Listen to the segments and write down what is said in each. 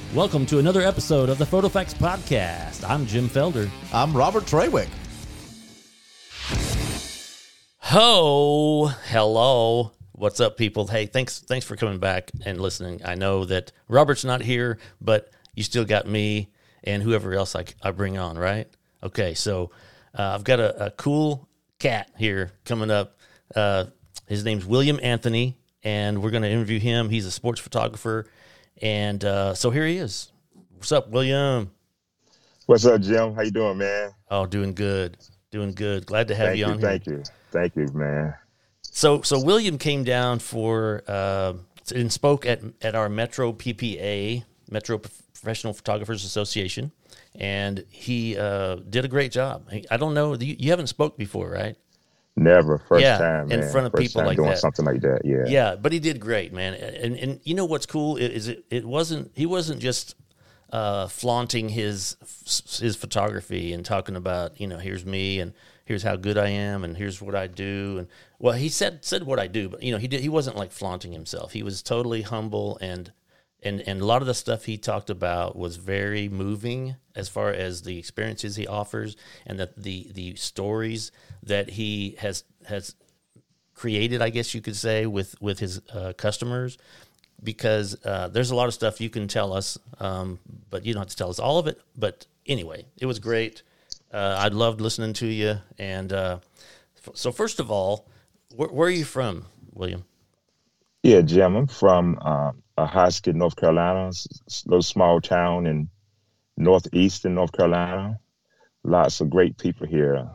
Welcome to another episode of the PhotoFacts Podcast. I'm Jim Felder. I'm Robert Trawick. Hello. What's up, people? Hey, thanks for coming back and listening. I know that Robert's not here, but you still got me and whoever else I bring on, right? Okay, so I've got a cool cat here coming up. His name's William Anthony, and we're going to interview him. He's a sports photographer, and so here he is. What's up, William? What's up, Jim? How you doing, man? Oh, doing good. Glad to have you on here. Thank you, man. So William came down for and spoke at our Metro PPA, Metro Professional Photographers Association, and he did a great job. I don't know, you haven't spoke before, right? Never. First time, man. In front of First people time like doing that. Something like that, yeah. Yeah, but he did great, man. And you know what's cool is he wasn't just flaunting his photography and talking about, here's me and here's how good I am and here's what I do. And well, he said what I do, but he wasn't like flaunting himself. He was totally humble and a lot of the stuff he talked about was very moving as far as the experiences he offers and the stories that he has created, I guess you could say, with his customers. Because there's a lot of stuff you can tell us, but you don't have to tell us all of it. But anyway, it was great. I loved listening to you. And so first of all, where are you from, William? Yeah, Jim, I'm from Hoskin, North Carolina, a little small town in northeastern North Carolina. Lots of great people here.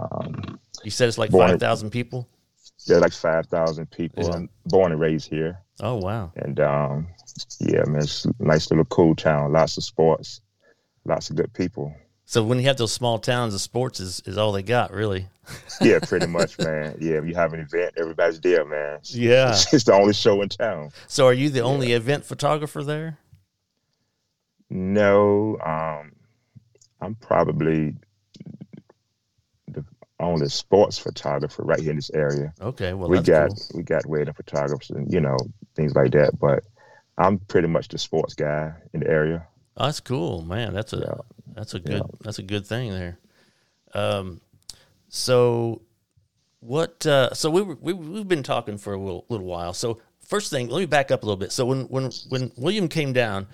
You said it's like 5,000 people? Yeah, like 5,000 people. Yeah. I'm born and raised here. Oh, wow. And, yeah, man, it's a nice little cool town. Lots of sports, lots of good people. So when you have those small towns, the sports is all they got, really. Yeah, pretty much, man. Yeah, if you have an event, everybody's there, man. Yeah. It's the only show in town. So are you the only event photographer there? No, I'm probably the only sports photographer right here in this area. Okay, well, we that's cool. got wedding photographers and things like that, but I'm pretty much the sports guy in the area. Oh, that's cool, man. That's a good thing there. So what? So we've been talking for a little while. So first thing, let me back up a little bit. So when William came down,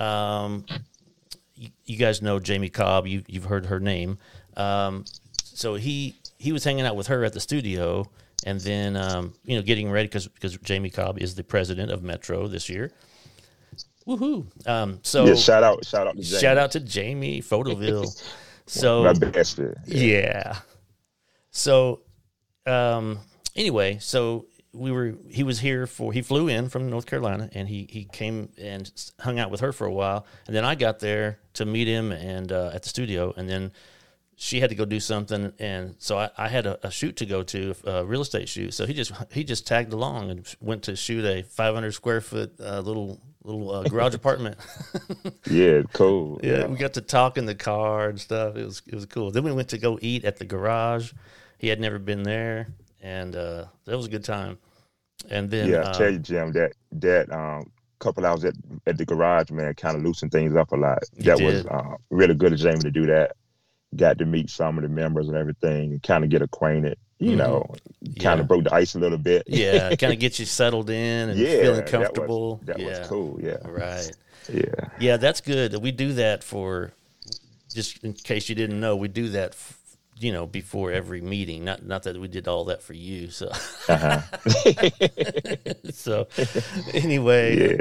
you guys know Jamie Cobb. You've heard her name. So he was hanging out with her at the studio, and then getting ready because Jamie Cobb is the president of Metro this year. Woohoo! So yeah, shout out to Jamie. Shout out to Jamie Photoville. So my best friend. Yeah. So anyway, so he was here he flew in from North Carolina and he came and hung out with her for a while, and then I got there to meet him and at the studio, and then she had to go do something, and so I had a shoot to go to, a real estate shoot. So he just tagged along and went to shoot a 500 square foot little garage apartment. Yeah, cool. Yeah, we got to talk in the car and stuff. It was cool. Then we went to go eat at the garage. He had never been there, and that was a good time. And then I tell you, Jim, that couple hours at the garage, man, kind of loosened things up a lot. That was really good of Jamie to do that. Got to meet some of the members and everything, and kind of get acquainted. Kind of broke the ice a little bit. Yeah, kind of get you settled in and feeling comfortable. That was cool. Yeah, right. Yeah, that's good. We do that for, just in case you didn't know, we do that, before every meeting. Not that we did all that for you. So, so anyway,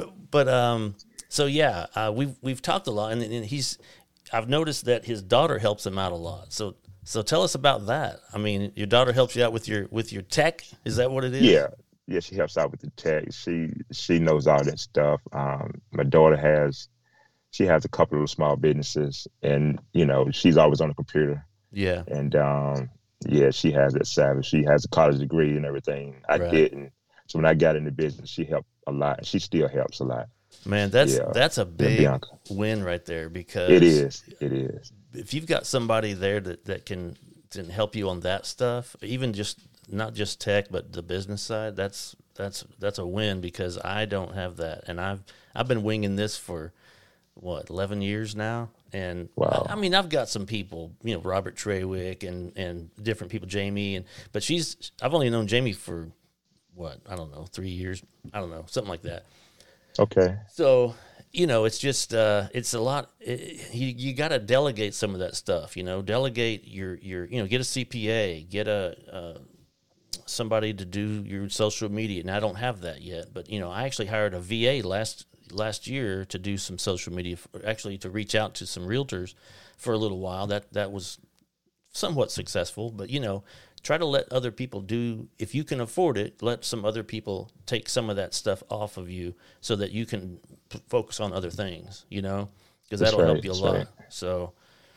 we've talked a lot, and I've noticed that his daughter helps him out a lot. So tell us about that. I mean, your daughter helps you out with your tech. Is that what it is? Yeah, she helps out with the tech. She knows all that stuff. My daughter has a couple of small businesses, and she's always on the computer. Yeah, and she has that savvy. She has a college degree and everything. I didn't. So when I got in the business, she helped a lot. She still helps a lot. Man, that's a big win right there, because it is. If you've got somebody there that can help you on that stuff, even just not just tech but the business side, that's a win, because I don't have that, and I've been winging this for 11 years now. And wow. I mean, I've got some people, Robert Trawick and different people, Jamie, but I've only known Jamie for 3 years. I don't know, something like that. Okay. So, it's just, it's a lot. You got to delegate some of that stuff, delegate your, get a CPA, get somebody to do your social media. And I don't have that yet, but, I actually hired a VA last year to do some social media, actually to reach out to some realtors for a little while. That was somewhat successful, but try to let other people do, if you can afford it, let some other people take some of that stuff off of you so that you can focus on other things, because that'll help you a lot. Right. So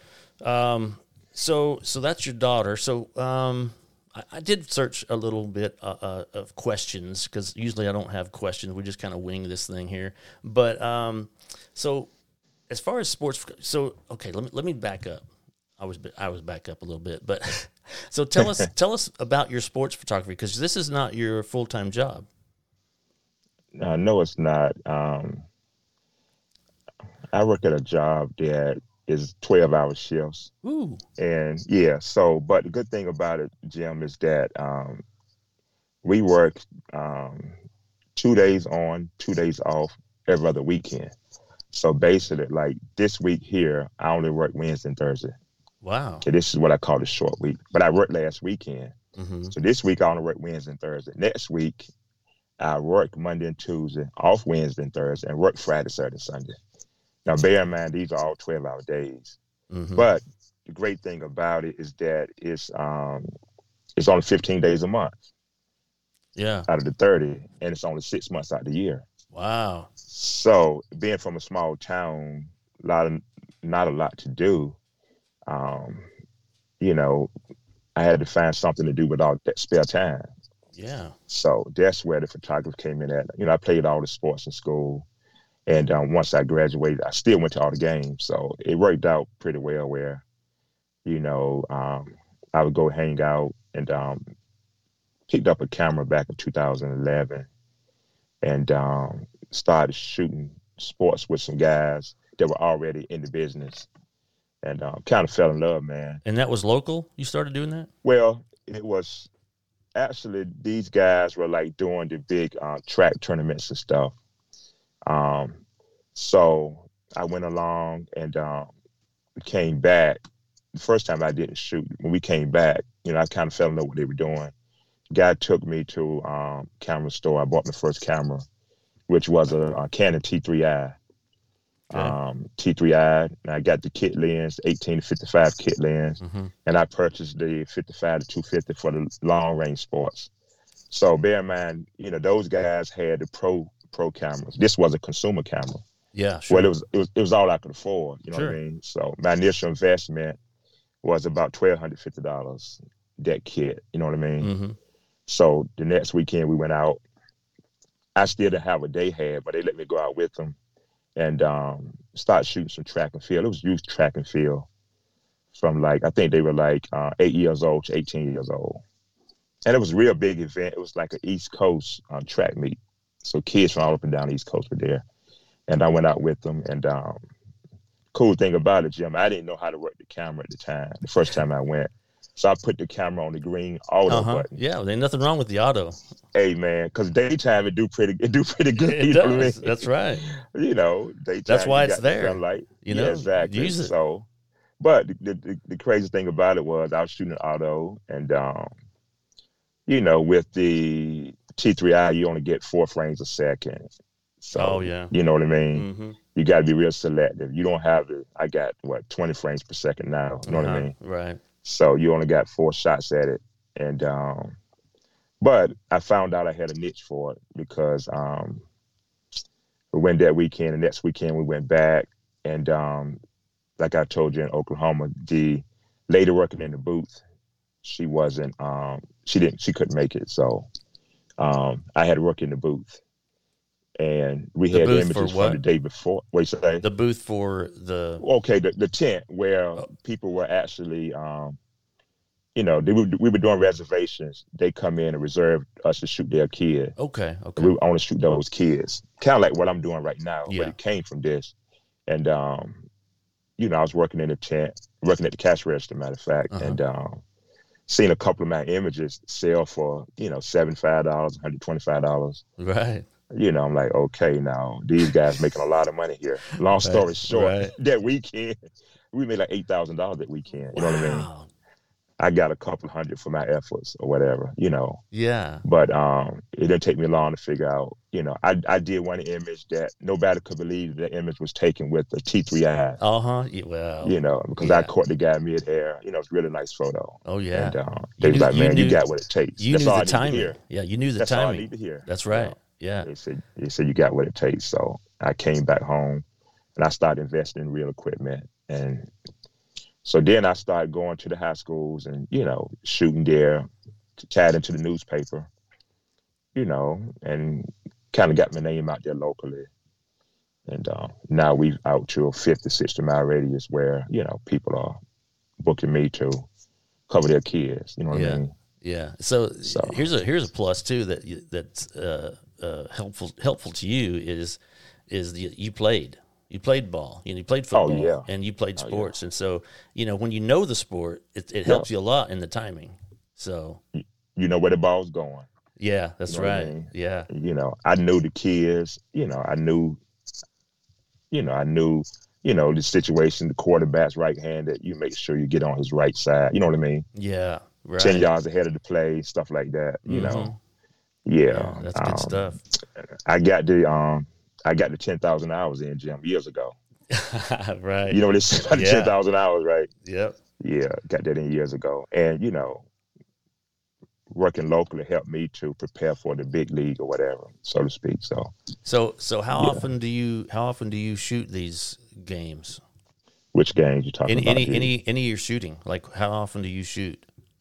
that's your daughter. So, I did search a little bit of questions, because usually I don't have questions. We just kind of wing this thing here. But so as far as sports, okay, let me back up. I was back up a little bit, but so tell us about your sports photography, because this is not your full-time job. No, it's not. I work at a job that is 12-hour shifts. Ooh. And yeah, but the good thing about it, Jim, is that we work 2 days on, 2 days off every other weekend. So basically, like this week here, I only work Wednesday and Thursday. Wow. So this is what I call the short week. But I worked last weekend. Mm-hmm. So this week I only work Wednesday and Thursday. Next week, I work Monday and Tuesday, off Wednesday and Thursday, and work Friday, Saturday, Sunday. Now, bear in mind, these are all 12-hour days. Mm-hmm. But the great thing about it is that it's only 15 days a month. Yeah. Out of the 30, and it's only 6 months out of the year. Wow. So being from a small town, not a lot to do. I had to find something to do with all that spare time. Yeah. So that's where the photography came in at. I played all the sports in school. And once I graduated, I still went to all the games. So it worked out pretty well where, I would go hang out, and picked up a camera back in 2011 and started shooting sports with some guys that were already in the business, and kind of fell in love, man. And that was local? You started doing that? Well, it was actually, these guys were like doing the big track tournaments and stuff. So I went along and came back. The first time I didn't shoot. When we came back, I kind of fell in love with what they were doing. The guy took me to camera store. I bought my first camera, which was a Canon T3i. T3i, and I got the kit lens, 18 to 55 kit lens, mm-hmm. and I purchased the 55 to 250 for the long range sports. So bear in mind, those guys had the pro cameras. This was a consumer camera. Yeah, sure. Well, it was all I could afford. You know sure. what I mean? So my initial investment was about $1,250, that kit. You know what I mean? Mm-hmm. So the next weekend we went out. I still didn't have what they had, but they let me go out with them and start shooting some track and field. It was youth track and field from I think they were 8 years old to 18 years old. And it was a real big event. It was like an East Coast track meet. So kids from all up and down the East Coast were there. And I went out with them. And cool thing about it, Jim, I didn't know how to work the camera at the time, the first time I went. So I put the camera on the green auto button. Yeah, there's nothing wrong with the auto. Hey, man, because daytime it do pretty good. It does. Know what I mean? That's right. Daytime. That's why it's there. Sunlight. Yeah, exactly. Use it. So, but the crazy thing about it was I was shooting auto, and with the T3i, you only get 4 frames a second. So, you know what I mean? Mm-hmm. You got to be real selective. You don't have it. I got 20 frames per second now. You know what I mean? Right. So you only got 4 shots at it. And, but I found out I had a niche for it because we went that weekend, and next weekend we went back. And like I told you in Oklahoma, the lady working in the booth, she wasn't, she couldn't make it. So I had to work in the booth. And we had images from the day before. What you say? The booth for the... Okay, the tent where people were actually, we were doing reservations. They come in and reserve us to shoot their kid. Okay. We only shoot those kids. Kind of like what I'm doing right now, yeah. but it came from this. And I was working in the tent, working at the cash register, matter of fact, and seen a couple of my images sell for, $75, $125. Right. I'm like, okay, now these guys making a lot of money here. Long story short, that weekend, we made like $8,000 that weekend. You know what I mean? I got a couple hundred for my efforts or whatever, Yeah. But it didn't take me long to figure out, I did one image that nobody could believe the image was taken with the T3i. Well, because I caught the guy mid-air. It's a really nice photo. Oh, yeah. And they was like, man, you got what it takes. You That's knew all the timing. Yeah, you knew the timing. That's all I need to hear. That's right. Yeah. They said you got what it takes. So I came back home and I started investing in real equipment. And so then I started going to the high schools and, shooting there, tied into the newspaper, and kind of got my name out there locally. And now we've out to a 50, 60-mile radius where, people are booking me to cover their kids. You know what I mean? Yeah. So here's a plus too that's helpful to you is you played ball, you played football, and you played sports, and so when you know the sport, it helps you a lot in the timing. So you know where the ball's going. Yeah, that's right. I mean? Yeah, I knew the kids. I knew the situation. The quarterback's right-handed. You make sure you get on his right side. You know what I mean? Yeah. Right. 10 yards ahead of the play, stuff like that. Yeah, that's good stuff. I got the 10,000 hours in, Jim, years ago. Right. You know what it's about, 10,000 hours, right? Yep. Yeah, got that in years ago. And, working locally helped me to prepare for the big league or whatever, so to speak. So how often do you shoot these games? Which games you talking about? Any of your shooting? Like, how often do you shoot?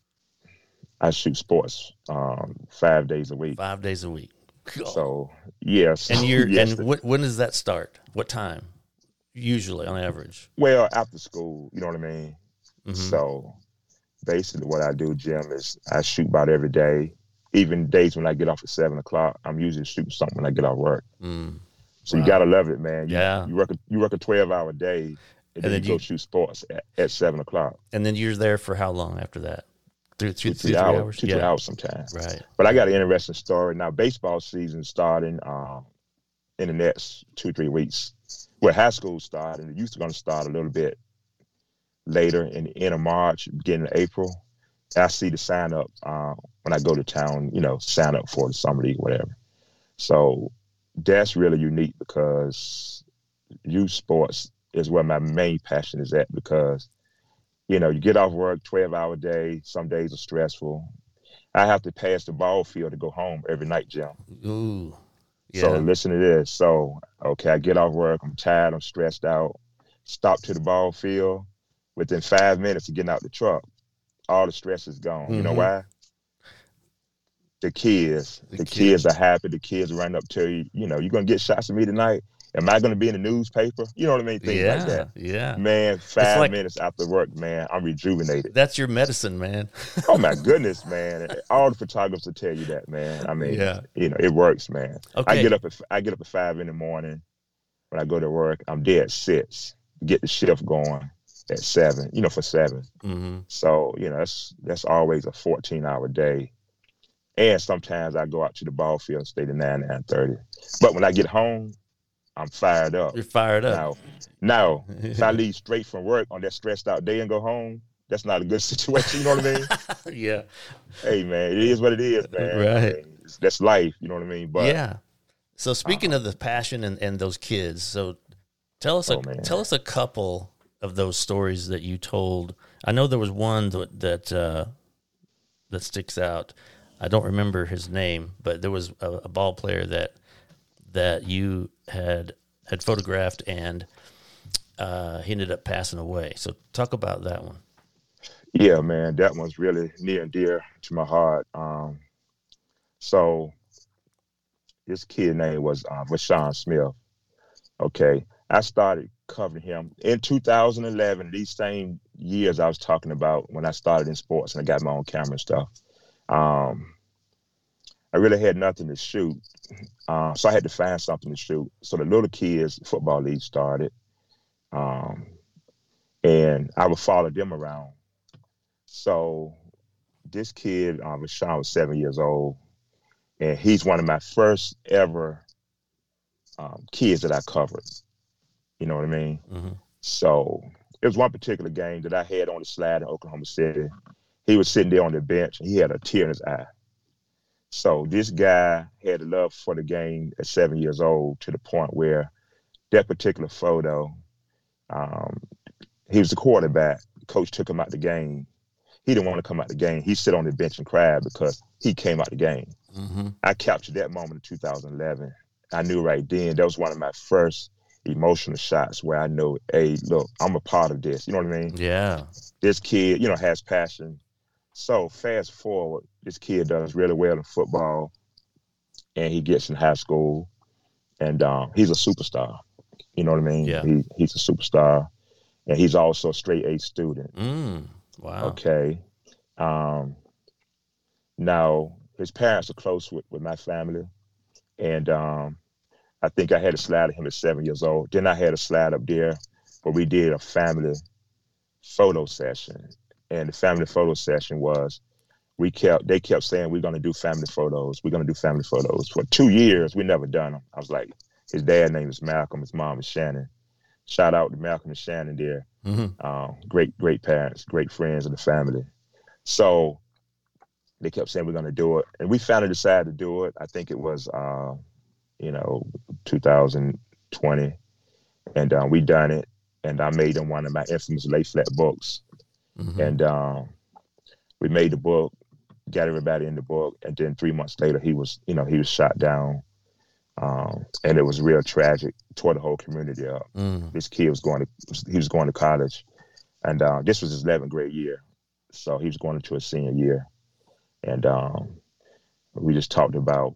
I shoot sports 5 days a week. 5 days a week. So yes. And when does that start? What time? Usually, on average. Well, after school, you know what I mean. Mm-hmm. So basically, what I do, Jim, is I shoot about every day. Even days when I get off at 7:00, I'm usually shooting something when I get off work. So you gotta love it, man. You work a 12-hour day, and then you go shoot sports at 7:00. And then you're there for how long after that? Two, 3 hours? 2 hours sometimes. Right. But I got an interesting story. Now, baseball season starting in the next 2-3 weeks. Well, high school started, and it used to going to start a little bit later in the end of March, beginning of April. I see the sign up when I go to town, sign up for the summer league, whatever. So that's really unique because youth sports is where my main passion is at because you get off work, 12-hour day. Some days are stressful. I have to pass the ball field to go home every night, Jim. Ooh, yeah. So listen to this. So, okay, I get off work. I'm tired. I'm stressed out. Stop to the ball field. Within 5 minutes of getting out the truck, all the stress is gone. Mm-hmm. You know why? The kids. The kids are happy. The kids run up to you. You're going to get shots of me tonight. Am I going to be in the newspaper? You know what I mean? Things like that. Yeah. Man, 5 minutes after work, man, I'm rejuvenated. That's your medicine, man. Oh, my goodness, man. All the photographers will tell you that, man. I mean, it works, man. Okay. I get up at 5 in the morning. When I go to work, I'm there at 6. Get the shift going at 7, for 7. Mm-hmm. So, that's always a 14-hour day. And sometimes I go out to the ball field and stay to 9:30. But when I get home, I'm fired up. You're fired up. Now, if I leave straight from work on that stressed out day and go home, that's not a good situation. You know what I mean? Yeah. Hey, man, it is what it is, man. Right. I mean, that's life. You know what I mean? But yeah. So speaking of the passion and those kids, so tell us a couple of those stories that you told. I know there was one that sticks out. I don't remember his name, but there was a ball player that you had photographed, and he ended up passing away. So talk about that one. Yeah, man, that one's really near and dear to my heart. So this kid name was Rashawn Smith. Okay, I started covering him in 2011. These same years I was talking about when I started in sports and I got my own camera and stuff. I really had nothing to shoot. So I had to find something to shoot. So the little kids football league started. um, and I would follow them around. So this kid, Rashawn, was 7 years old, and he's one of my first ever kids that I covered. You know what I mean? Mm-hmm. So it was one particular game that I had on the slide in Oklahoma City. He was sitting there on the bench, and he had a tear in his eye. So this guy had a love for the game at 7 years old to the point where that particular photo, he was the quarterback. Coach took him out the game. He didn't want to come out the game. He sit on the bench and cried because he came out the game. Mm-hmm. I captured that moment in 2011. I knew right then that was one of my first emotional shots where I know, hey, look, I'm a part of this. You know what I mean? Yeah. This kid, has passion. So fast forward, this kid does really well in football, and he gets in high school, and he's a superstar. You know what I mean? Yeah. He's a superstar, and he's also a straight A student. Wow. Okay. Now, his parents are close with my family, and I think I had a slide of him at 7 years old. Then I had a slide up there where we did a family photo session. And the family photo session was, they kept saying, we're going to do family photos. We're going to do family photos. For 2 years, we never done them. I was like, his dad name is Malcolm. His mom is Shannon. Shout out to Malcolm and Shannon there. Mm-hmm. Great parents, great friends of the family. So they kept saying, we're going to do it. And we finally decided to do it. I think it was, 2020. And we done it. And I made them one of my infamous lay flat books. Mm-hmm. And we made the book, got everybody in the book. And then 3 months later, he was shot down. And it was real tragic, tore the whole community up. This kid was going to college, and this was his 11th grade year, so he was going into his senior year, and we just talked about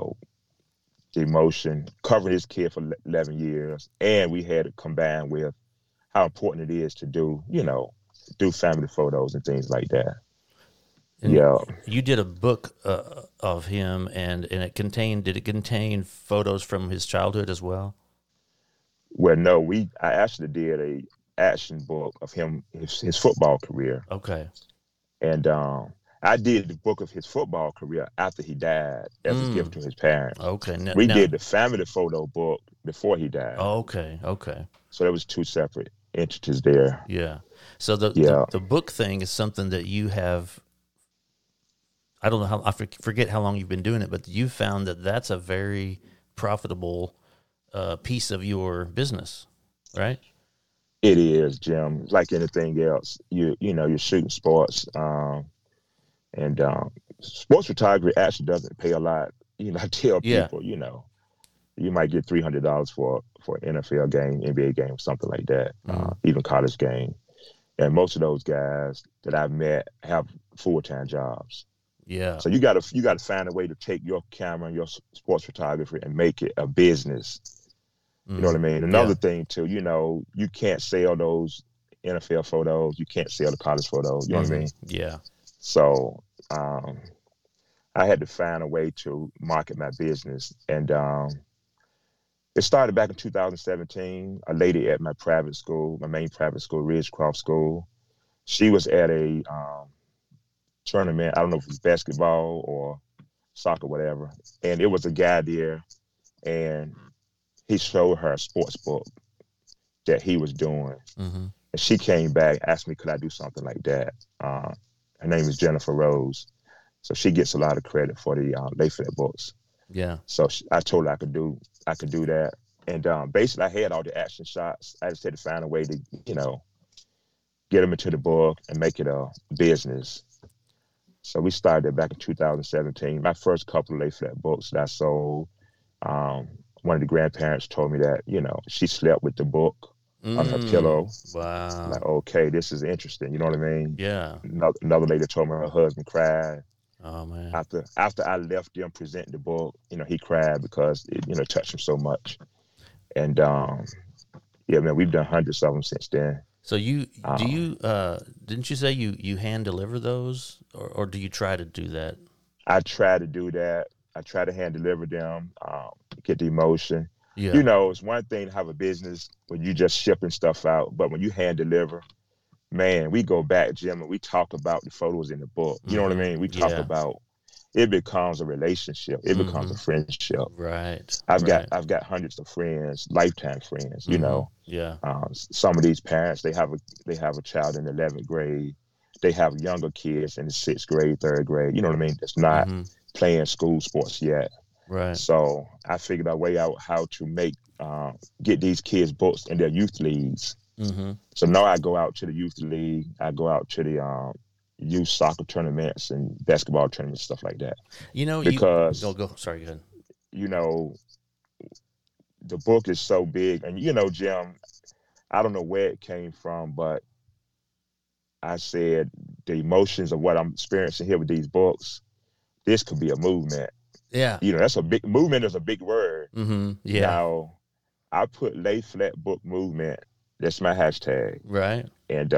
the emotion covering this kid for 11 years, and we had it combined with how important it is to do family photos and things like that. And yeah, you did a book of him, and did it contain photos from his childhood as well? Well, no, I actually did a action book of him, his football career. Okay. And I did the book of his football career after he died as a gift to his parents. Okay. We did the family photo book before he died. Okay. So there was two separate entities there. Yeah. So the book thing is something that you have. I don't know how, I forget how long you've been doing it, but you found that that's a very profitable piece of your business, right? It is, Jim. Like anything else, you're shooting sports, and sports photography actually doesn't pay a lot. I tell people, you might get $300 for an NFL game, NBA game, something like that, even college game. And most of those guys that I've met have full-time jobs. Yeah. So you gotta find a way to take your camera and your sports photography and make it a business. You know what I mean? Another thing too, you can't sell those NFL photos. You can't sell the college photos. You know what I mean? Yeah. So I had to find a way to market my business, and it started back in 2017. A lady at my private school, my main private school, Ridgecroft School, she was at a tournament. I don't know if it was basketball or soccer, whatever. And it was a guy there, and he showed her a sports book that he was doing. Mm-hmm. And she came back, asked me, could I do something like that? Her name is Jennifer Rose. So she gets a lot of credit for the lay flat books. Yeah. So I told her I could do that. And basically I had all the action shots. I just had to find a way to, get them into the book and make it a business. So we started back in 2017. My first couple of lay flat books that I sold, one of the grandparents told me that, she slept with the book on her pillow. Wow. Like, okay, this is interesting. You know what I mean? Yeah. Another lady told me her husband cried. Oh, man. After I left them presenting the book, he cried because it, touched him so much. And, man, we've done hundreds of them since then. So didn't you say you hand deliver those, or do you try to do that? I try to do that. I try to hand deliver them, get the emotion. Yeah. You know, it's one thing to have a business when you just shipping stuff out, but when you hand deliver, man, we go back, Jim, and we talk about the photos in the book. You know what I mean? We talk about it becomes a relationship. It becomes a friendship. Right. I've got hundreds of friends, lifetime friends. You know. Yeah. Some of these parents, they have a child in the 11th grade. They have younger kids in the 6th grade, 3rd grade. You know what I mean? That's not playing school sports yet. Right. So I figured a way out how to get these kids books in their youth leagues. So now I go out to the youth league. I go out to the youth soccer tournaments and basketball tournaments, stuff like that. You know, because Sorry, go ahead. You know, the book is so big, and you know, Jim, I don't know where it came from, but I said the emotions of what I'm experiencing here with these books, this could be a movement. Yeah. You know, that's a big movement is a big word. Yeah. Now, I put Lay Flat Book Movement. That's my hashtag. Right. And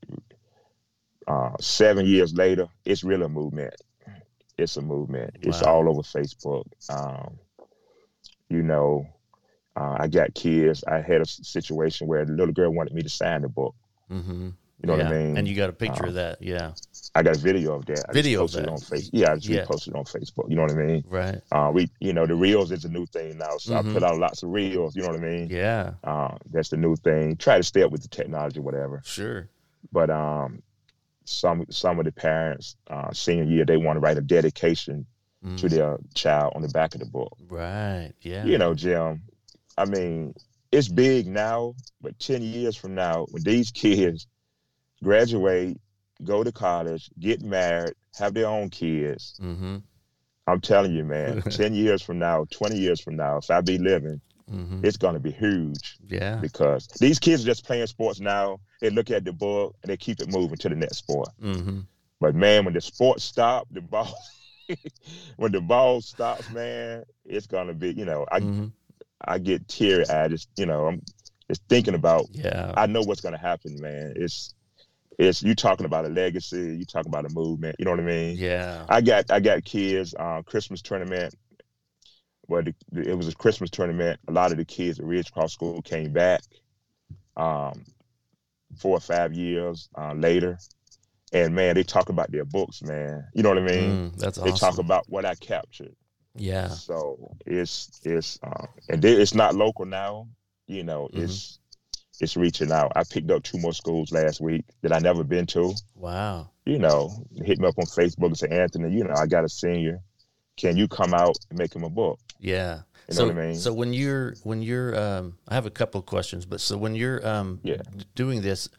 7 years later, it's really a movement. It's a movement. Wow. It's all over Facebook. You know, I got kids. I had a situation where the little girl wanted me to sign the book. You know what I mean? And you got a picture of that, yeah. I got a video of that. I just posted it on Facebook. You know what I mean? Right. The reels is a new thing now, so I put out lots of reels. You know what I mean? Yeah. That's the new thing. Try to stay up with the technology, whatever. Sure. But some of the parents, senior year, they want to write a dedication to their child on the back of the book. Right. Yeah. You know, Jim. I mean, it's big now, but 10 years from now, when these kids graduate, go to college, get married, have their own kids. I'm telling you, man, 10 years from now, 20 years from now, if I be living, it's going to be huge. Yeah. Because these kids are just playing sports now. They look at the book and they keep it moving to the next sport. But, man, when the sports stop, when the ball stops, man, it's going to be, you know, I get teary-eyed. I'm just thinking about, I know what's going to happen, man. It's you talking about a legacy, you talking about a movement, you know what I mean? Yeah. I got kids, Christmas tournament, it was a Christmas tournament. A lot of the kids at Ridge Cross School came back 4 or 5 years later. And man, they talk about their books, man. You know what I mean? That's awesome. They talk about what I captured. Yeah. So it's not local now, you know, it's reaching out. I picked up 2 more schools last week that I never been to. Wow. You know, hit me up on Facebook and say, Anthony, you know, I got a senior. Can you come out and make him a book? Yeah. You know what I mean? So when you're I have a couple of questions, but so when you're doing this,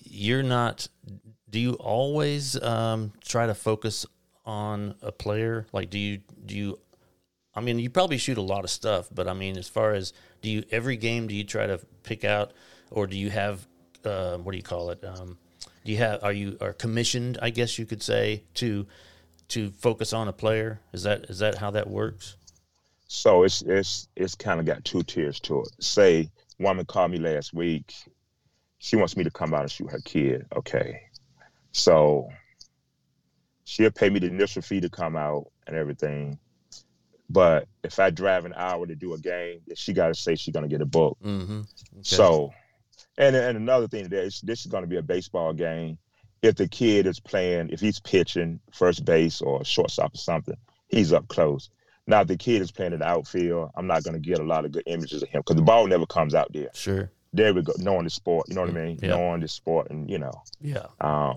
do you always try to focus on a player? Like, do you I mean, you probably shoot a lot of stuff, but I mean, as far as every game, do you try to pick out, or do you have, what do you call it? Are you commissioned, I guess you could say, to focus on a player? Is that how that works? So it's kind of got 2 tiers to it. Say, woman called me last week. She wants me to come out and shoot her kid. Okay. So she'll pay me the initial fee to come out and everything. But if I drive an hour to do a game, she got to say she's going to get a book. Okay. So, and another thing, this is going to be a baseball game. If the kid is playing, if he's pitching first base or shortstop or something, he's up close. Now, if the kid is playing in the outfield, I'm not going to get a lot of good images of him because the ball never comes out there. Sure. There we go. Knowing the sport, you know what I mean? Yeah. Knowing the sport and, you know. Yeah.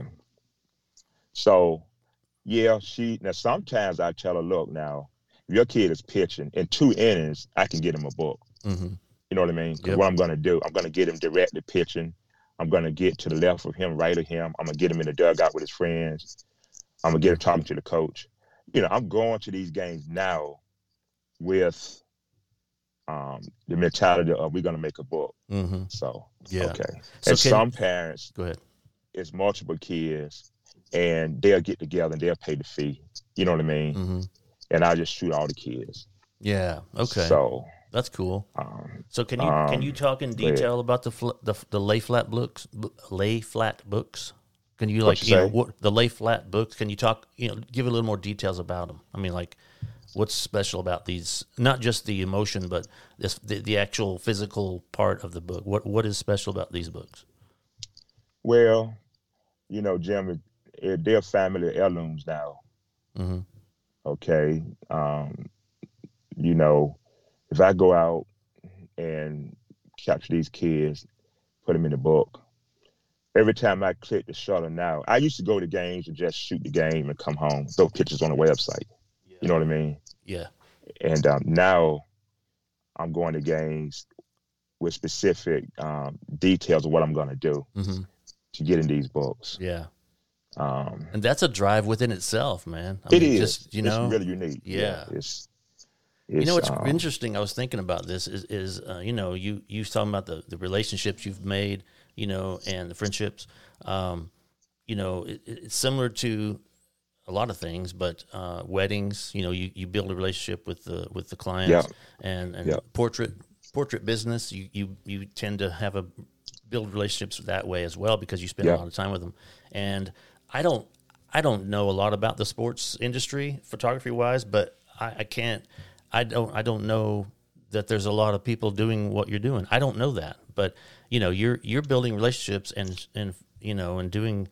So, yeah, now sometimes I tell her, look, now, if your kid is pitching, in 2 innings, I can get him a book. You know what I mean? Because what I'm going to do, I'm going to get him directly pitching. I'm going to get to the left of him, right of him. I'm going to get him in the dugout with his friends. I'm going to get him talking to the coach. You know, I'm going to these games now with the mentality of we're going to make a book. So, okay. So and some parents, go ahead. It's multiple kids, and they'll get together and they'll pay the fee. You know what I mean? And I just shoot all the kids. Yeah. Okay. So that's cool. So can you talk in detail about the lay flat books? Lay flat books. Can you the lay flat books? Can you talk? Give a little more details about them. I mean, like what's special about these? Not just the emotion, but the actual physical part of the book. What is special about these books? Well, Jim, they're family heirlooms now. Mm-hmm. Okay. If I go out and capture these kids, put them in the book, every time I click the shutter now, I used to go to games and just shoot the game and come home, throw pictures on the website. Yeah. You know what I mean? Yeah. And now I'm going to games with specific details of what I'm going to do to get in these books. Yeah. And that's a drive within itself, man. It is. It's really unique. Yeah. It's what's interesting, I was thinking about this is you talking about the relationships you've made, and the friendships. It's similar to a lot of things, but weddings, you build a relationship with the clients, and portrait business, you tend to build relationships that way as well, because you spend a lot of time with them. And I don't know a lot about the sports industry photography wise, but I don't know that there's a lot of people doing what you're doing. I don't know that, but you're building relationships and doing,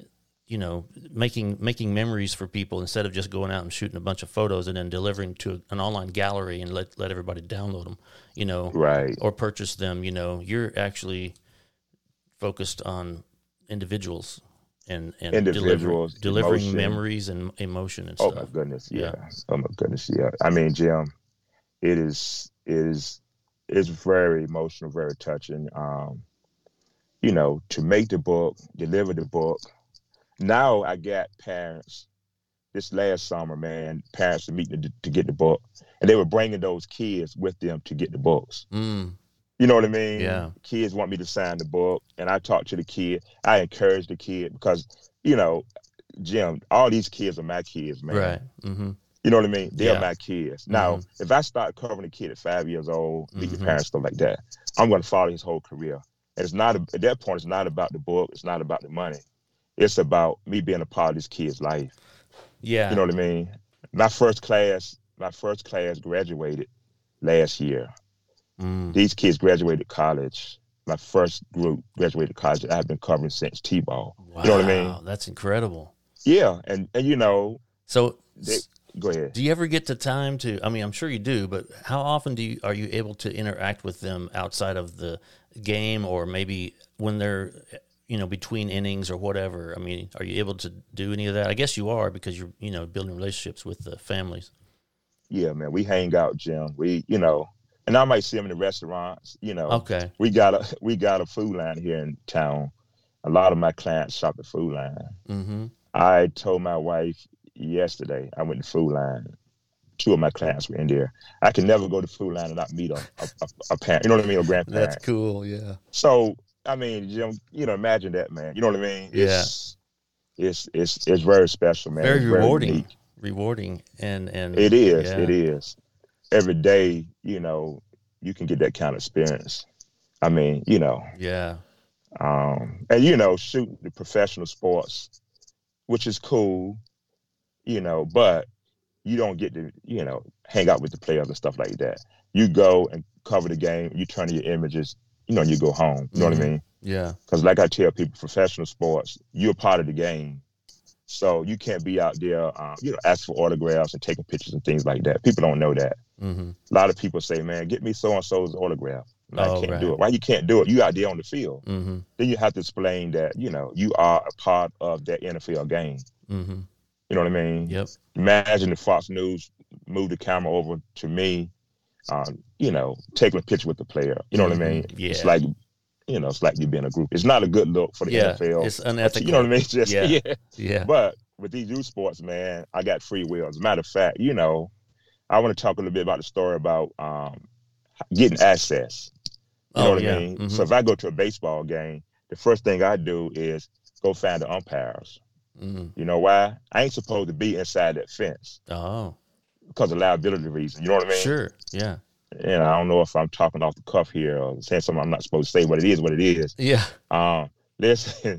making memories for people instead of just going out and shooting a bunch of photos and then delivering to an online gallery and let everybody download them, right, or purchase them. You're actually focused on individuals and individuals delivering memories and emotion and stuff. Oh my goodness, yeah. Oh my goodness, yeah. I mean, Jim, it is very emotional, very touching. To make the book, deliver the book. Now I got parents. This last summer, man, parents were meeting to get the book, and they were bringing those kids with them to get the books. You know what I mean? Yeah. Kids want me to sign the book, and I talk to the kid. I encourage the kid because, Jim, all these kids are my kids, man. Right. Mm-hmm. You know what I mean? They're my kids. Now, if I start covering a kid at 5 years old, meet your parents, stuff like that, I'm going to follow his whole career. And it's not, at that point, it's not about the book. It's not about the money. It's about me being a part of this kid's life. Yeah. You know what I mean? My first class graduated last year. These kids graduated college. My first group graduated college. I've been covering since T-ball. Wow, you know what I mean? That's incredible. Yeah, and So go ahead. Do you ever get the time to? I mean, I'm sure you do, but how often are you able to interact with them outside of the game, or maybe when they're between innings or whatever? I mean, are you able to do any of that? I guess you are, because you're building relationships with the families. Yeah, man, we hang out, Jim. We and I might see them in the restaurants. Okay. We got a Food Line here in town. A lot of my clients shop at Food Line. Mm-hmm. I told my wife yesterday I went to Food Line. 2 of my clients were in there. I can never go to Food Line and not meet a parent. You know what I mean? A grandparent. That's cool. Yeah. So I mean, Jim, imagine that, man. You know what I mean? It's very special, man. Very rewarding. Very rewarding and it is. It is. Every day, you can get that kind of experience. I mean, Yeah. And shooting the professional sports, which is cool, but you don't get to, hang out with the players and stuff like that. You go and cover the game, you turn your images, and you go home. You know what I mean? Yeah. Because like I tell people, professional sports, you're part of the game. So you can't be out there, asking for autographs and taking pictures and things like that. People don't know that. Mm-hmm. A lot of people say, man, get me so-and-so's autograph. No, I can't do it. Why you can't do it? You out there on the field. Mm-hmm. Then you have to explain that, you are a part of that NFL game. Mm-hmm. You know what I mean? Yep. Imagine if Fox News moved the camera over to me, taking a picture with the player. You know what I mean? Yeah. It's like, it's like you being a group. It's not a good look for the NFL. It's unethical. You know what I mean? Yeah. But with these youth sports, man, I got free will. As a matter of fact, I want to talk a little bit about the story about getting access. You know what I mean? Mm-hmm. So if I go to a baseball game, the first thing I do is go find the umpires. Mm-hmm. You know why? I ain't supposed to be inside that fence. Oh. Because of liability reasons. You know what I mean? Sure. Yeah. And I don't know if I'm talking off the cuff here or saying something I'm not supposed to say, but it is what it is. Yeah. Listen,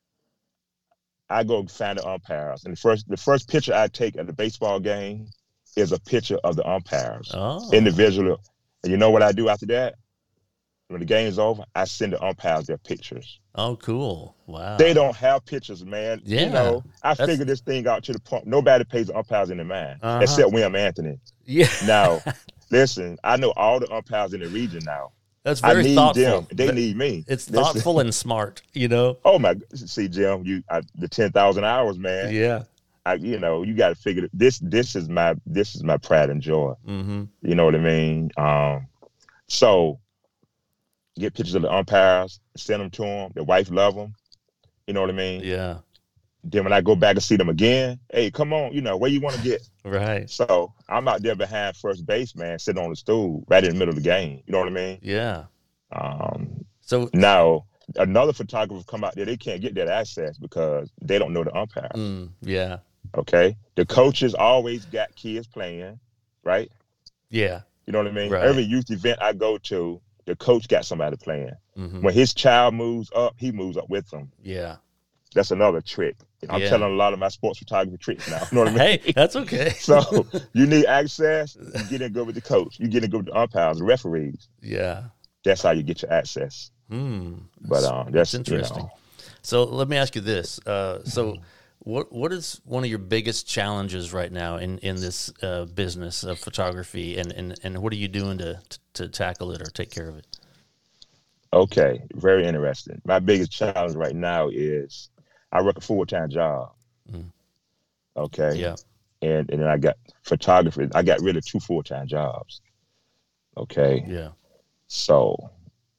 I go find the umpires. And the first picture I take at the baseball game is a picture of the umpires, Oh. individual. And you know what I do after that? When the game's over, I send the umpires their pictures. Oh, cool. Wow. They don't have pictures, man. Yeah. You know, I figured this thing out to the point nobody pays the umpires in the mind, except William Anthony. Yeah. Now, listen, I know all the umpires in the region now. That's very I need thoughtful. them. They need me. It's thoughtful and smart, you know? Oh, my. See, Jim, the 10,000 hours, man. Yeah. You know, you got to figure this is my pride and joy. Mm-hmm. You know what I mean? So get pictures of the umpires, send them to them. Their wife love them. You know what I mean? Yeah. Then when I go back and see them again, hey, come on, you know, where you want to get? Right. So I'm out there behind first base, man, sitting on the stool right in the middle of the game. You know what I mean? Yeah. So now another photographer come out there, they can't get that access because they don't know the umpire. Yeah. Okay. The coaches always got kids playing, right? Yeah. You know what I mean? Right. Every youth event I go to, the coach got somebody playing. Mm-hmm. When his child moves up, he moves up with them. Yeah. That's another trick. I'm telling a lot of my sports photography tricks now. You know what I mean? Hey, that's okay. So you need access, you get in good with the coach. You get in good with the umpires, the referees. Yeah. That's how you get your access. But that's interesting. You know. So let me ask you this. So what is one of your biggest challenges right now in this business of photography, and what are you doing to tackle it or take care of it? Okay, very interesting. My biggest challenge right now is I work a full-time job. Okay. Yeah. And then I got photography. I got really 2 full-time jobs. Okay. Yeah. So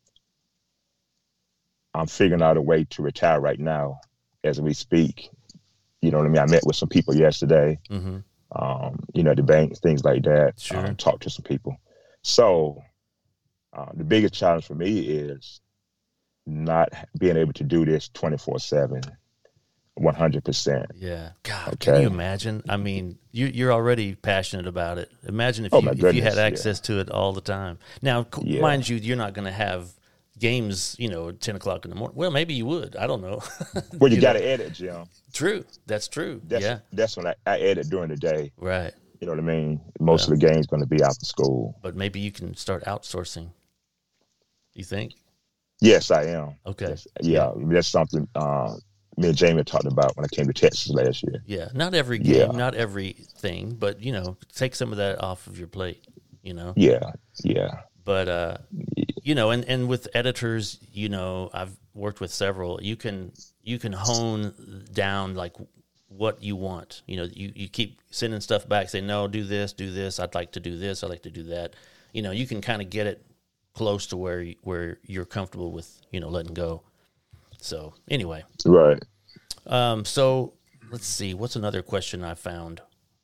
I'm figuring out a way to retire right now as we speak. You know what I mean? I met with some people yesterday, Mm-hmm. You know, the banks, things like that. Sure. Talked to some people. So the biggest challenge for me is not being able to do this 24/7, 100%. Yeah. God, Okay. can you imagine? I mean, you're already passionate about it. Imagine if you had access to it all the time. Now, mind you, you're not going to have games, you know, at 10 o'clock in the morning. Well, maybe you would. I don't know. Well, you got to edit, Jim. True. That's true. That's when I edit during the day. Right. You know what I mean? Most of the game's going to be after school. But maybe you can start outsourcing. You think? Yes, I am. Okay. That's something me and Jamie talked about when I came to Texas last year. Yeah. Not every game, not everything, but, you know, take some of that off of your plate, you know? Yeah. But, you know, and with editors, you know, I've worked with several, you can hone down like what you want. You know, you keep sending stuff back, say, no, do this. I'd like to do this. I'd like to do that. You know, you can kind of get it close to where you're comfortable with, you know, letting go. So anyway. Right. So let's see. What's another question I found?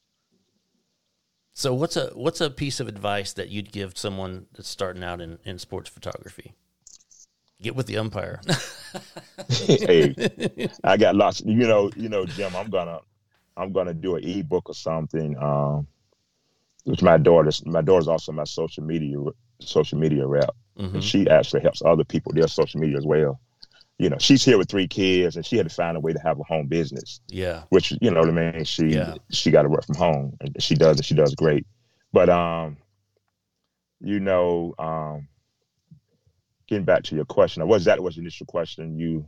So what's a piece of advice that you'd give someone that's starting out in sports photography? Get with the umpire. Hey, I got lots. You know, Jim. I'm gonna do an ebook or something. Which my daughter's also my social media rep, and she actually helps other people their social media as well. You know, she's here with 3 kids, and she had to find a way to have a home business. Yeah. Which, you know what I mean? She got to work from home, and she does great. But, you know, getting back to your question, was your initial question?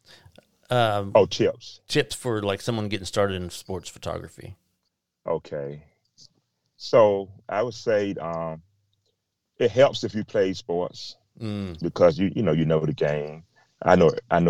Tips. Tips for like someone getting started in sports photography. Okay. So I would say it helps if you play sports because you know the game. I know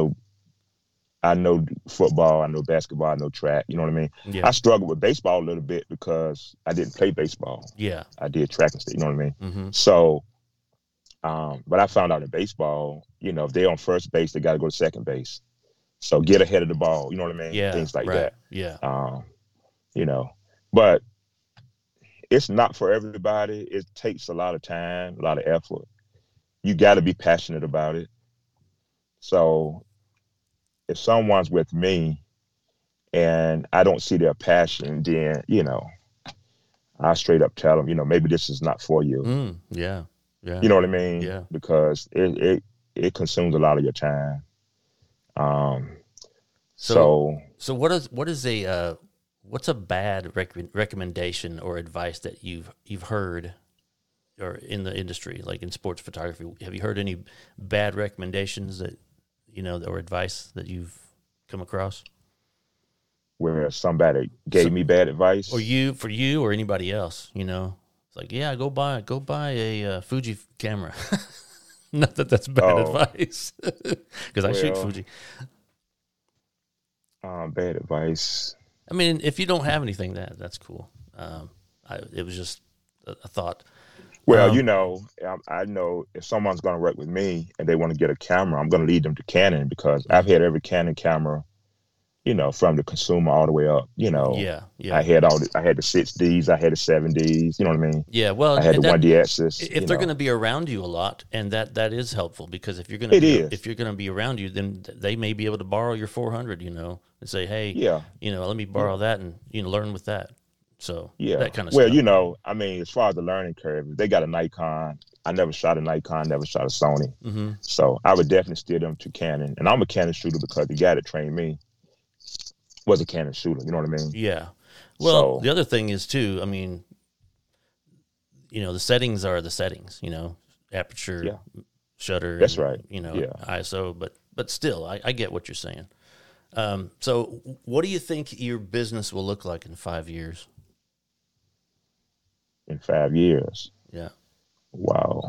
football, I know basketball, I know track, you know what I mean? Yeah. I struggled with baseball a little bit because I didn't play baseball. Yeah. I did track and stuff, you know what I mean? Mm-hmm. So, but I found out in baseball, you know, if they're on first base, they got to go to second base. So get ahead of the ball, you know what I mean? Yeah. Things like right. that. Yeah. You know, but it's not for everybody. It takes a lot of time, a lot of effort. You got to be passionate about it. So if someone's with me and I don't see their passion, then, you know, I straight up tell them, you know, maybe this is not for you. Yeah. Yeah. You know what I mean? Yeah. Because it consumes a lot of your time. So what is a what's a bad recommendation or advice that you've heard, or in the industry, like in sports photography? Have you heard any bad recommendations that, or advice that you've come across? Where somebody gave me bad advice? Or for you or anybody else, It's like, yeah, go buy a Fuji camera. Not that that's bad advice, because I shoot Fuji. Bad advice. I mean, if you don't have anything, that's cool. It was just a thought. Well, I know if someone's going to work with me and they want to get a camera, I'm going to lead them to Canon, because I've had every Canon camera, from the consumer all the way up. Yeah. I had the 6Ds, I had the 7Ds. You know what I mean? Yeah. Well, I had the 1DXs. If they're going to be around you a lot, and that is helpful, because if you're going to be around you, then they may be able to borrow your 400, and say, hey, let me borrow that and learn with that. So that kind of stuff. Well, as far as the learning curve, if they got a Nikon, I never shot a Nikon, never shot a Sony. Mm-hmm. So I would definitely steer them to Canon. And I'm a Canon shooter because the guy that trained me was a Canon shooter. You know what I mean? Yeah. Well, the other thing is too, the settings are the settings, aperture, shutter. That's right. ISO, but still, I get what you're saying. So what do you think your business will look like in 5 years? In 5 years? Yeah. Wow.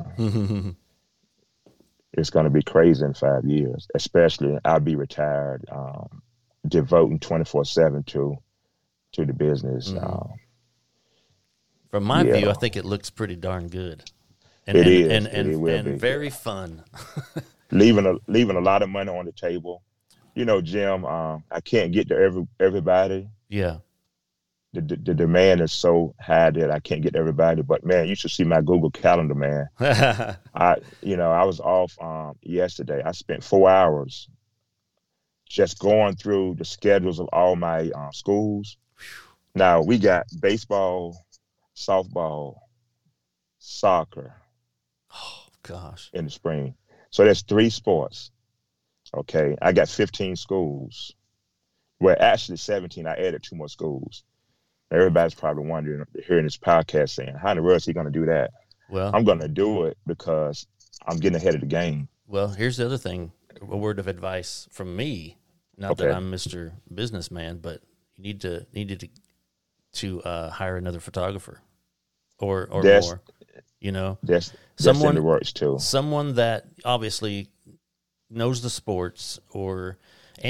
It's going to be crazy in 5 years, especially I'll be retired, devoting 24/7 to the business. Mm-hmm. From my view, I think it looks pretty darn good. And, it is. And very fun. leaving a lot of money on the table. Jim, I can't get to everybody. Yeah. The demand is so high that I can't get to everybody. But man, you should see my Google Calendar, man. I was off yesterday. I spent 4 hours just going through the schedules of all my schools. Now we got baseball, softball, soccer. Oh gosh! In the spring, so that's 3 sports. Okay, I got 15 schools. Well, actually 17. I added 2 more schools. Everybody's probably wondering, hearing this podcast, saying, how in the world is he going to do that? Well, I'm going to do it because I'm getting ahead of the game. Well, here's the other thing, a word of advice from me. Not that I'm Mr. Businessman, but you needed to hire another photographer or more. That's in the works too. Someone that obviously knows the sports or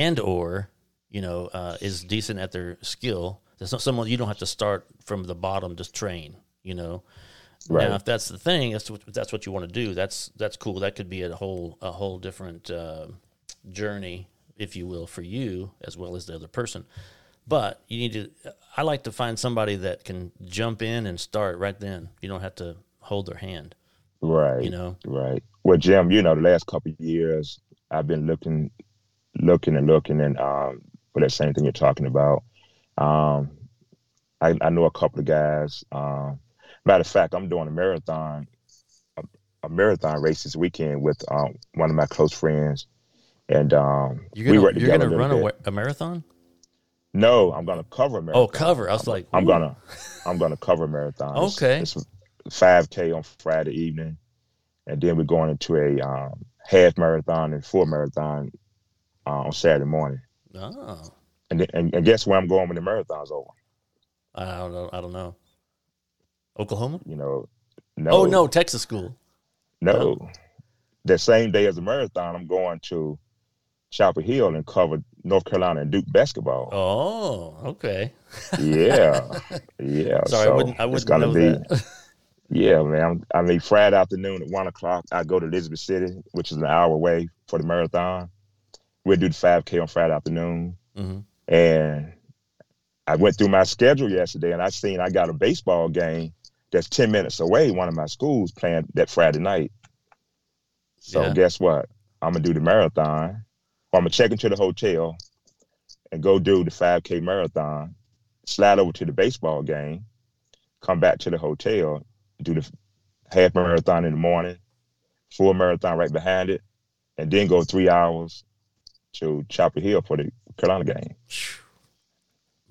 is decent at their skill. That's not someone you don't have to start from the bottom to train. Right. Now, if that's the thing, that's what you want to do. That's cool. That could be a whole different journey, if you will, for you as well as the other person. But you need to. I like to find somebody that can jump in and start right then. You don't have to hold their hand. Right. Right. Well, Jim, the last couple of years I've been looking, and for that same thing you're talking about. I know a couple of guys. Matter of fact, I'm doing a marathon race this weekend with one of my close friends, and we work together. You're going to run a marathon? No, I'm going to cover a marathon. Oh, cover! I was like, I'm gonna cover a marathon. Okay, it's 5K on Friday evening, and then we're going into a half marathon and full marathon on Saturday morning. Oh. And guess where I'm going when the marathon's over? I don't know. Oklahoma? No. Oh no, Texas school. No. That same day as the marathon, I'm going to Chapel Hill and cover North Carolina and Duke basketball. Oh, okay. Yeah. Sorry, so I wouldn't know that. Yeah, man. Friday afternoon at 1:00, I go to Elizabeth City, which is an hour away, for the marathon. We'll do the 5K on Friday afternoon. Mm-hmm. And I went through my schedule yesterday, and I got a baseball game that's 10 minutes away, one of my schools, playing that Friday night. So guess what? I'm going to do the marathon. I'm going to check into the hotel and go do the 5K marathon, slide over to the baseball game, come back to the hotel, do the half marathon in the morning, full marathon right behind it, and then go 3 hours to Chapel Hill for the Carolina game.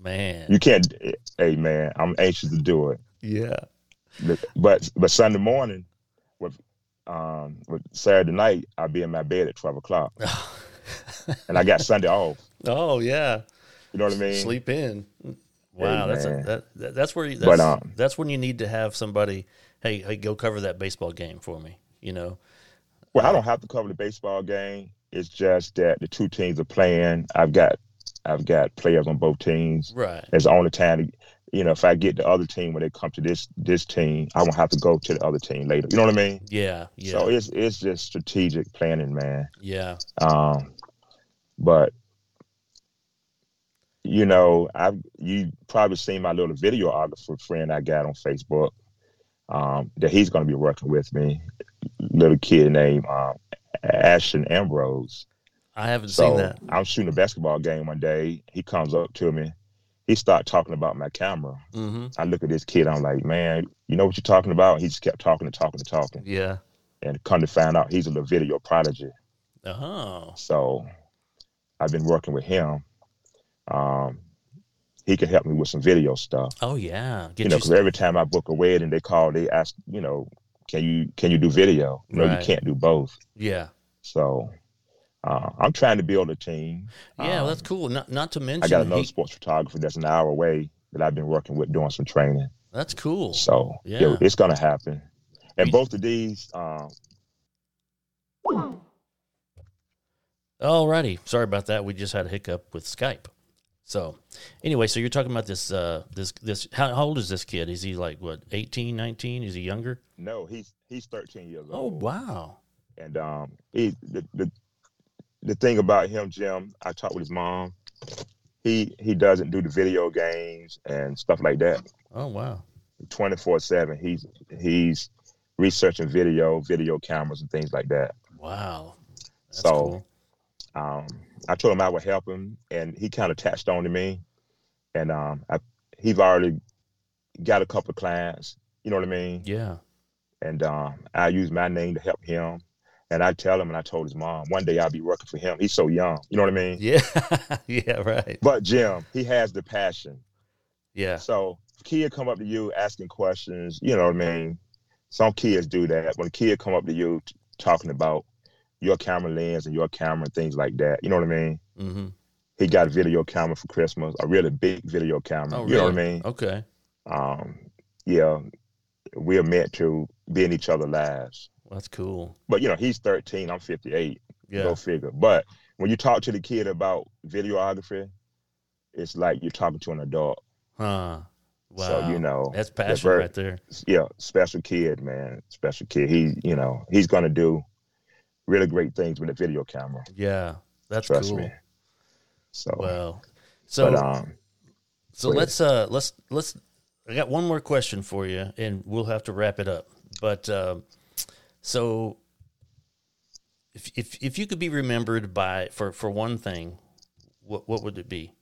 Man. You can't. Hey, man, I'm anxious to do it. Yeah. But Sunday morning, with Saturday night, I'll be in my bed at 12 o'clock, and I got Sunday off. Oh yeah. You know what I mean? Sleep in. Wow, Hey, that's where that's when you need to have somebody. Hey, go cover that baseball game for me. You know. Well, I don't have to cover the baseball game. It's just that the two teams are playing. I've got players on both teams. Right. It's the only time. If I get the other team when they come to this team, I won't have to go to the other team later. You know what I mean? Yeah. Yeah. So it's just strategic planning, man. Yeah. But you probably seen my little videographer friend I got on Facebook. That he's going to be working with me. Little kid named Ashton Ambrose. I haven't seen that. I'm shooting a basketball game one day. He comes up to me. He started talking about my camera. Mm-hmm. I look at this kid. I'm like, man, you know what you're talking about? He just kept talking and talking and talking. Yeah. And come to find out, he's a little video prodigy. Oh. So I've been working with him. He can help me with some video stuff. Oh yeah. Because every time I book a wedding, they ask, can you do video? No, right. You can't do both. Yeah. So I'm trying to build a team. Yeah, well, that's cool. Not to mention, I got another sports photographer that's an hour away that I've been working with doing some training. That's cool. So yeah, it's gonna happen. And both of these. Alrighty, sorry about that. We just had a hiccup with Skype. So anyway, so you're talking about this. This. How old is this kid? Is he like what? 18, 19? Is he younger? No, he's 13 years old. Oh wow. And the thing about him, Jim, I talked with his mom. He doesn't do the video games and stuff like that. Oh wow. 24/7. He's researching video cameras and things like that. Wow. That's so cool. I told him I would help him, and he kind of attached on to me. And he's already got a couple of clients. You know what I mean? Yeah. And I use my name to help him. And I tell him, and I told his mom, one day I'll be working for him. He's so young. You know what I mean? Yeah. Yeah, right. But Jim, he has the passion. Yeah. So if kid come up to you asking questions, you know what I mean? Some kids do that. When a kid come up to you talking about your camera lens and your camera and things like that, you know what I mean? Mm-hmm. He got a video camera for Christmas, a really big video camera. Oh, really? You know what I mean? Okay. Yeah, we're meant to be in each other's lives. That's cool. But, he's 13, I'm 58. Yeah. Go figure. But when you talk to the kid about videography, it's like you're talking to an adult. Huh. Wow. So, that's passion right there. Yeah, special kid, man. Special kid. He's going to do really great things with a video camera. Yeah, that's Trust cool. me. So, well, so let's I got one more question for you, and we'll have to wrap it up. But so if you could be remembered for one thing, what would it be?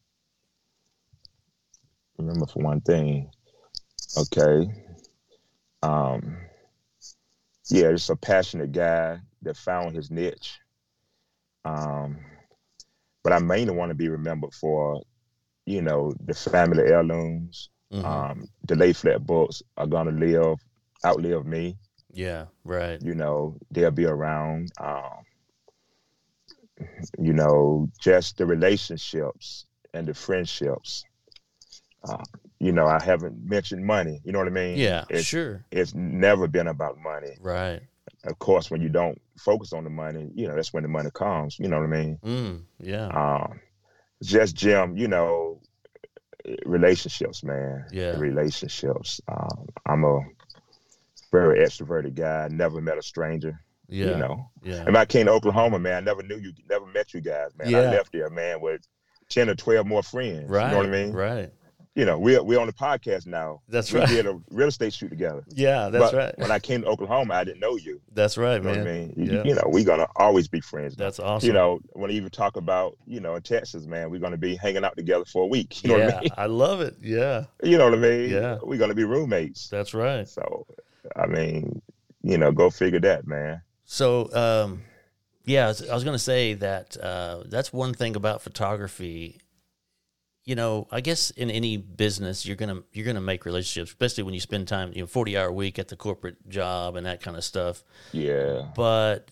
Remember for one thing. Okay. Yeah, just a passionate guy that found his niche. But I mainly want to be remembered for, the family heirlooms. Mm-hmm. The lay flat books are gonna outlive me. Yeah, right. They'll be around. Just the relationships and the friendships. I haven't mentioned money. You know what I mean? Yeah, sure. It's never been about money. Right. Of course, when you don't focus on the money, that's when the money comes. You know what I mean? Yeah. Just Jim, relationships, man. Yeah. Relationships. I'm a very extroverted guy. Never met a stranger. Yeah. Yeah. And I came to Oklahoma, man, I never met you guys, man. Yeah. I left there, man, with 10 or 12 more friends. Right. You know what I mean? Right. We're on the podcast now. That's right. We did a real estate shoot together. Yeah, that's right. When I came to Oklahoma, I didn't know you. That's right, You know man. what I mean? Yeah. We're going to always be friends. That's awesome. When you even talk about, in Texas, man, we're going to be hanging out together for a week. You know what I mean? I love it. Yeah. You know what I mean? Yeah. We're going to be roommates. That's right. So, I mean, go figure that, man. So, I was going to say that that's one thing about photography. I guess in any business you're gonna make relationships, especially when you spend time, 40-hour week at the corporate job and that kind of stuff. Yeah. But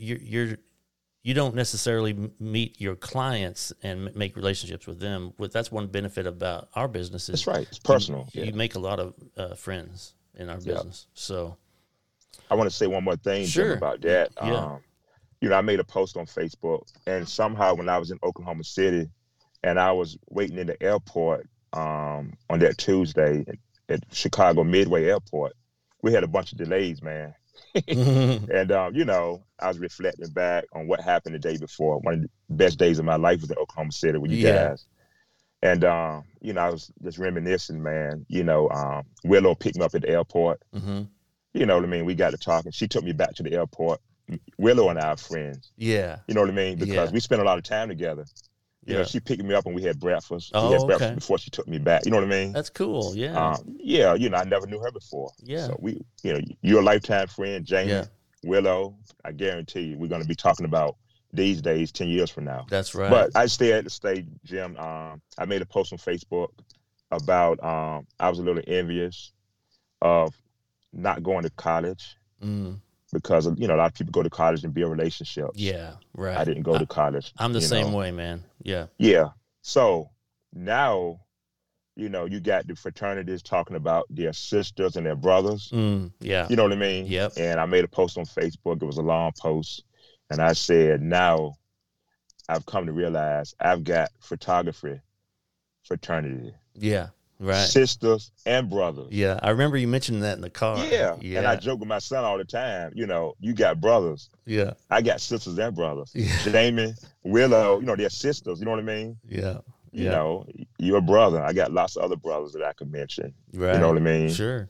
you don't necessarily meet your clients and make relationships with them. That's one benefit about our business. That's right. It's personal. You make a lot of friends in our business. So I want to say one more thing Jim, about that. Yeah. I made a post on Facebook, and somehow when I was in Oklahoma City and I was waiting in the airport on that Tuesday at Chicago Midway Airport, we had a bunch of delays, man. And, I was reflecting back on what happened the day before. One of the best days of my life was in Oklahoma City with you guys. And, I was just reminiscing, man. Willow picked me up at the airport. Mm-hmm. You know what I mean? We got to talking. She took me back to the airport. Willow and I are friends. Yeah. You know what I mean? Because we spent a lot of time together. You know, she picked me up and we had breakfast. Oh, we had breakfast before she took me back. You know what I mean? That's cool. Yeah. I never knew her before. Yeah. So you're a lifetime friend, Jamie, Willow. I guarantee you, we're going to be talking about these days 10 years from now. That's right. But I stay at the stage, Jim. I made a post on Facebook about I was a little envious of not going to college. Because a lot of people go to college and build relationships. Yeah, right. I didn't go to college. I'm the same way, man. Yeah. Yeah. So now, you got the fraternities talking about their sisters and their brothers. Yeah. You know what I mean? Yep. And I made a post on Facebook. It was a long post. And I said, now I've come to realize I've got photography fraternity. Yeah. Right. Sisters and brothers. Yeah. I remember you mentioning that in the car. Yeah. And I joke with my son all the time, you got brothers. Yeah. I got sisters and brothers. Yeah. Jamie, Willow, they're sisters. You know what I mean? Yeah. You're a brother. I got lots of other brothers that I could mention. Right. You know what I mean? Sure.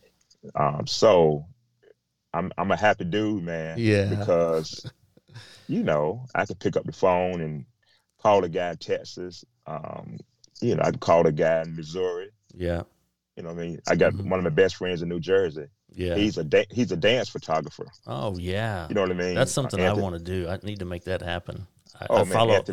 So I'm a happy dude, man. Yeah. Because, I could pick up the phone and call a guy in Texas. I could call a guy in Missouri. Yeah. You know what I mean? I got one of my best friends in New Jersey. Yeah. He's a dance photographer. Oh, yeah. You know what I mean? That's something I want to do. I need to make that happen. I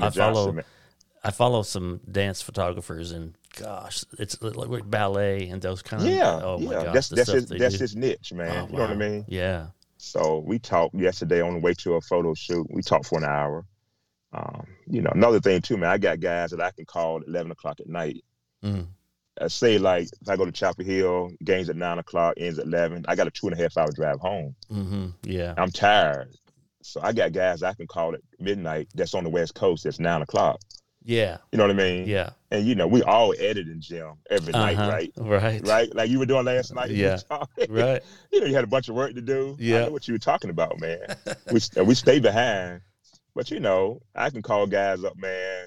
follow some dance photographers, and gosh, it's like ballet and those kind of. Oh my gosh, that's his niche, man. You know what I mean? Yeah. So we talked yesterday on the way to a photo shoot. We talked for an hour. Another thing too, man. I got guys that I can call at 11 o'clock at night. Say like if I go to Chapel Hill, games at 9 o'clock, ends at 11. I got a 2.5 hour drive home. Yeah. I'm tired. So I got guys I can call at midnight that's on the West Coast that's 9 o'clock. Yeah. You know what I mean? Yeah. And we all editing, Jim, every night, right? Right? Like you were doing last night. Yeah. Right. You had a bunch of work to do. Yeah. I know what you were talking about, man. we stay behind. But I can call guys up, man,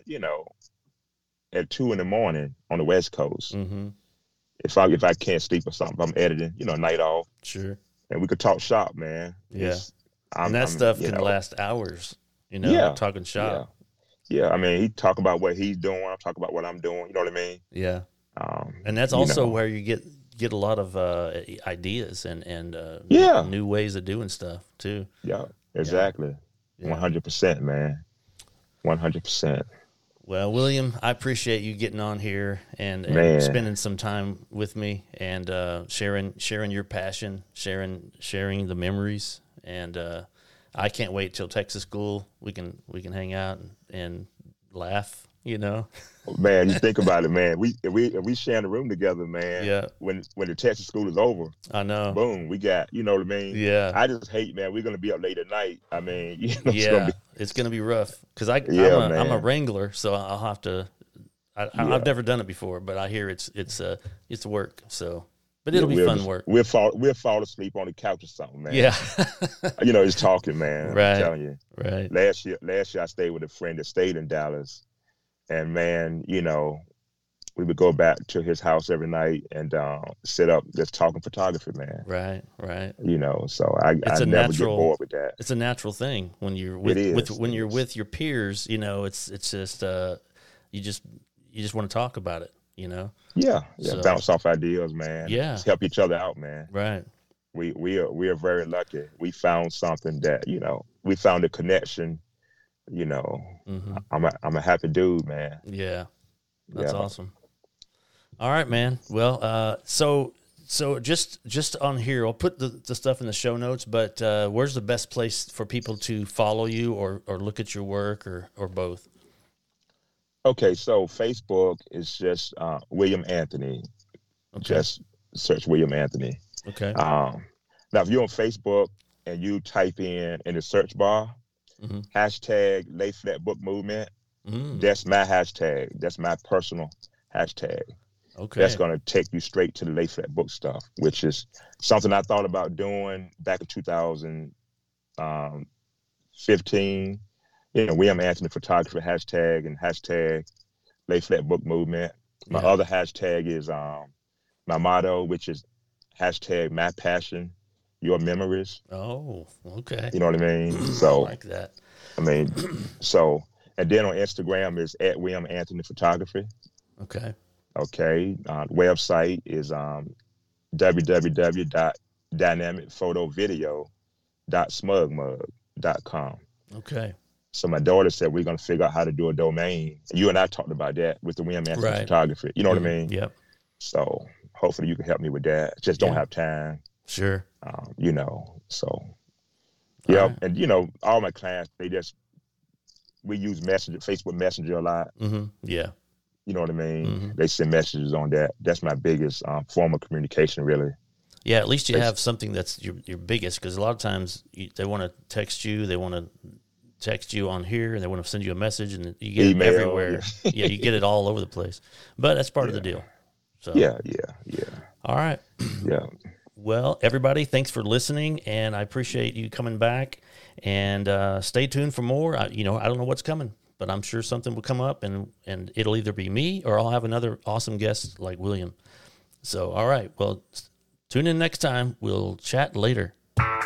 at 2 a.m. on the West Coast. If I can't sleep or something, if I'm editing, night off. Sure. And we could talk shop, man. Yeah. And that stuff can last hours, talking shop. Yeah. I mean, he talk about what he's doing. I talk about what I'm doing. You know what I mean? Yeah. And that's also where you get a lot of ideas and new ways of doing stuff too. Yeah, exactly. 100%, man. 100%. Well, William, I appreciate you getting on here and spending some time with me and sharing your passion, sharing the memories, and I can't wait till Texas School. We can hang out and laugh. Man, you think about it, man. We sharing a room together, man. Yeah. When the Texas School is over, I know. Boom, we got. You know what I mean? Yeah. I just hate, man. We're gonna be up late at night. I mean, it's gonna be rough because I'm a wrangler, so I'll have to. I've never done it before, but I hear it's work. So, but it'll be fun work. We'll fall asleep on the couch or something, man. Yeah. Just talking, man. Right. I'm telling you. Right. Last year I stayed with a friend that stayed in Dallas. And man, we would go back to his house every night and sit up just talking photography, man. Right. So I never get bored with that. It's a natural thing when you're with your peers. It's just you just want to talk about it. Yeah. So, bounce off ideas, man. Yeah, just help each other out, man. Right. We are very lucky. We found something that we found a connection. I'm a happy dude, man. Yeah, that's awesome. All right, man. Well, so just on here, I'll put the stuff in the show notes, but where's the best place for people to follow you or look at your work or both? Okay, so Facebook is just William Anthony. Okay. Just search William Anthony. Okay. Now, if you're on Facebook and you type in the search bar, hashtag Lay Flat Book Movement, that's my hashtag. That's my personal hashtag. Okay. That's going to take you straight to the Lay Flat Book stuff, which is something I thought about doing back in 2015. William Anthony Photography hashtag and hashtag Lay Flat Book Movement. My other hashtag is my motto, which is hashtag My Passion, Your Memories. Oh, okay. You know what I mean? So I like that. I mean, and then on Instagram is at William Anthony Photography. Okay. Okay. Website is www.dynamicphotovideo.smugmug.com. Okay. So my daughter said we're going to figure out how to do a domain. You and I talked about that with the William Anthony Photography. You know what I mean? Yep. So hopefully you can help me with that. Just don't have time. Sure. So yeah. Right. And all my clients, we use Facebook Messenger a lot. Mm-hmm. Yeah. You know what I mean? They send messages on that. That's my biggest form of communication, really. Yeah, at least you have something that's your biggest, because a lot of times they want to text you, they want to text you on here, and they want to send you a message, and you get Email, it everywhere. Yeah, you get it all over the place. But that's part of the deal. So Yeah. All right. Yeah. Well, everybody, thanks for listening, and I appreciate you coming back. And stay tuned for more. I don't know what's coming, but I'm sure something will come up, and it'll either be me or I'll have another awesome guest like William. So, all right. Well, tune in next time. We'll chat later.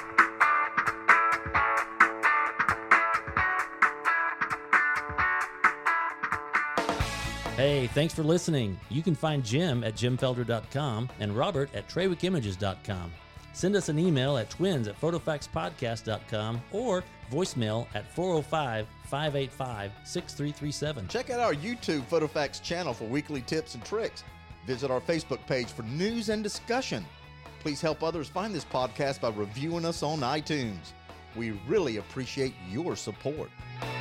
Hey, thanks for listening. You can find Jim at jimfelder.com and Robert at traywickimages.com. Send us an email at twins@photofaxpodcast.com or voicemail at 405-585-6337. Check out our YouTube PhotoFax channel for weekly tips and tricks. Visit our Facebook page for news and discussion. Please help others find this podcast by reviewing us on iTunes. We really appreciate your support.